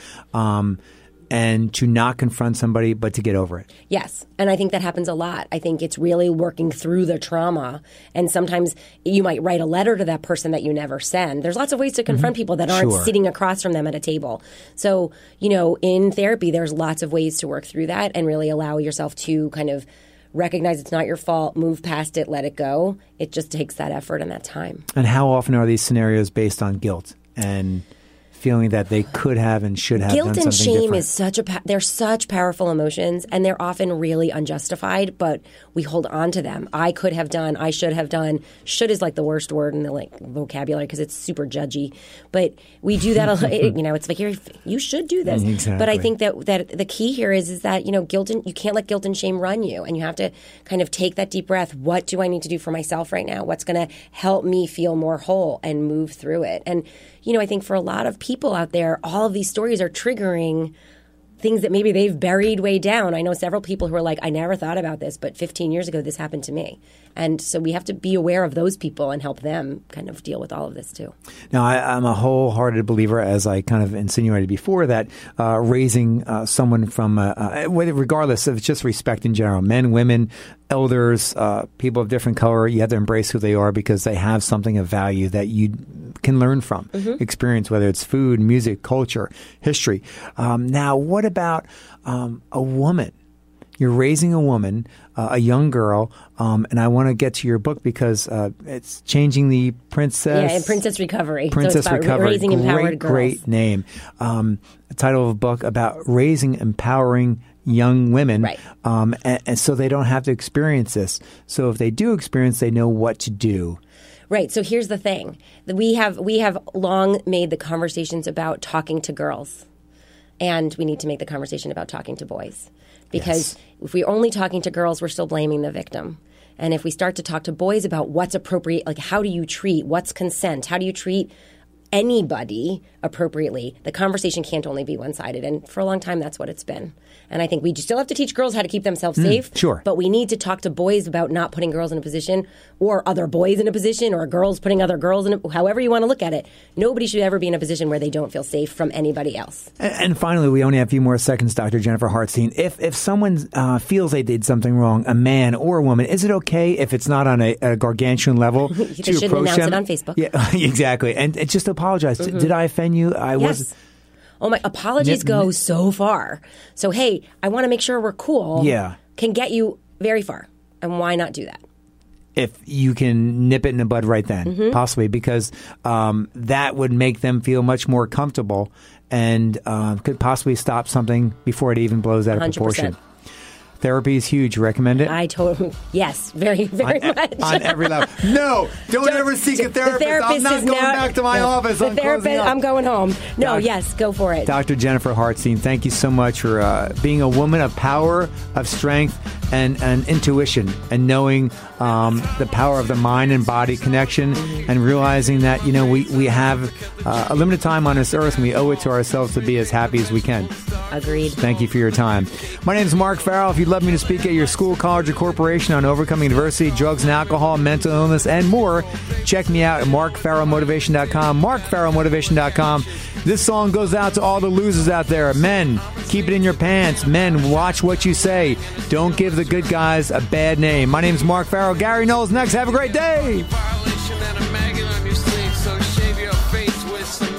and to not confront somebody, but to get over it? Yes. And I think that happens a lot. I think it's really working through the trauma. And sometimes you might write a letter to that person that you never send. There's lots of ways to confront people that aren't sitting across from them at a table. So, in therapy, there's lots of ways to work through that and really allow yourself to kind of recognize it's not your fault, move past it, let it go. It just takes that effort and that time. And how often are these scenarios based on guilt and feeling that they could have and should have done something different? Guilt and shame is they're such powerful emotions, and they're often really unjustified, but we hold on to them. I could have done, I should have done. Should is like the worst word in the vocabulary because it's super judgy. But we do that a lot. It's like you should do this. Exactly. But I think that the key here is that guilt and you can't let guilt and shame run you, and you have to kind of take that deep breath. What do I need to do for myself right now? What's going to help me feel more whole and move through it? And I think for a lot of people out there, all of these stories are triggering things that maybe they've buried way down. I know several people who are like, I never thought about this, but 15 years ago this happened to me. And so we have to be aware of those people and help them kind of deal with all of this too. Now, I'm a wholehearted believer, as I kind of insinuated before, that raising someone from, regardless of just respect in general, men, women, elders, people of different color, you have to embrace who they are because they have something of value that you can learn from, experience, whether it's food, music, culture, history. Now, what about a woman? You're raising a woman, a young girl, and I want to get to your book because it's Changing the Princess. Yeah, and Princess Recovery. Princess so it's about Recovery. Raising empowered girls. Great name. The title of a book about raising, empowering young women, right. And so they don't have to experience this. So if they do experience, they know what to do. Right. So here's the thing. We have long made the conversations about talking to girls, and we need to make the conversation about talking to boys. Because if we're only talking to girls, we're still blaming the victim. And if we start to talk to boys about what's appropriate, like how do you treat, what's consent, how do you treat anybody appropriately, the conversation can't only be one-sided. And for a long time, that's what it's been. And I think we still have to teach girls how to keep themselves safe. Sure. But we need to talk to boys about not putting girls in a position, or other boys in a position, or girls putting other girls in a, however you want to look at it. Nobody should ever be in a position where they don't feel safe from anybody else. And finally, we only have a few more seconds, Dr. Jennifer Hartstein. If someone feels they did something wrong, a man or a woman, is it okay if it's not on a gargantuan level they to shouldn't approach announce them? it on Facebook. Yeah, exactly. And just apologize. Did I offend you? Yes. Oh, my apologies go so far. So, hey, I want to make sure we're cool. Yeah. Can get you very far. And why not do that? If you can nip it in the bud right then, possibly, because that would make them feel much more comfortable and could possibly stop something before it even blows out of 100%. proportion. Therapy is huge. Recommend it? I totally, yes, very, very much. On every level. No, don't ever seek a therapist. I'm not going back to my office. The therapist, I'm going home. No, yes, go for it. Dr. Jennifer Hartstein, thank you so much for being a woman of power, of strength, and intuition, and knowing the power of the mind and body connection, and realizing that, we have a limited time on this earth, and we owe it to ourselves to be as happy as we can. Agreed. Thank you for your time. My name is Mark Farrell. If you'd love me to speak at your school, college, or corporation on overcoming adversity, drugs and alcohol, mental illness, and more, check me out at markfarrellmotivation.com. markfarrellmotivation.com. This song goes out to all the losers out there. Men, keep it in your pants. Men, watch what you say. Don't give the good guys a bad name. My name is Mark Farrell. Gary Knowles next. Have a great day. Violation and a maggot on your sleeve, so shave your face with some